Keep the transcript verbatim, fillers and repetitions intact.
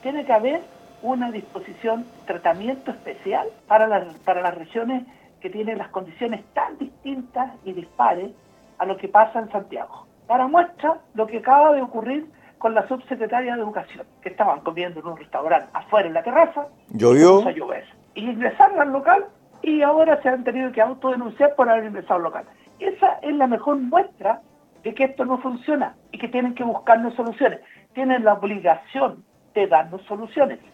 tiene que haber una disposición, tratamiento especial para las, para las regiones que tienen las condiciones tan distintas y dispares a lo que pasa en Santiago. Para muestra, lo que acaba de ocurrir con la subsecretaria de Educación, que estaban comiendo en un restaurante afuera en la terraza, llovió, y a llover. Y ingresaron al local y ahora se han tenido que autodenunciar por haber ingresado al local. Esa es la mejor muestra de que esto no funciona y que tienen que buscarnos soluciones. Tienen la obligación de darnos soluciones.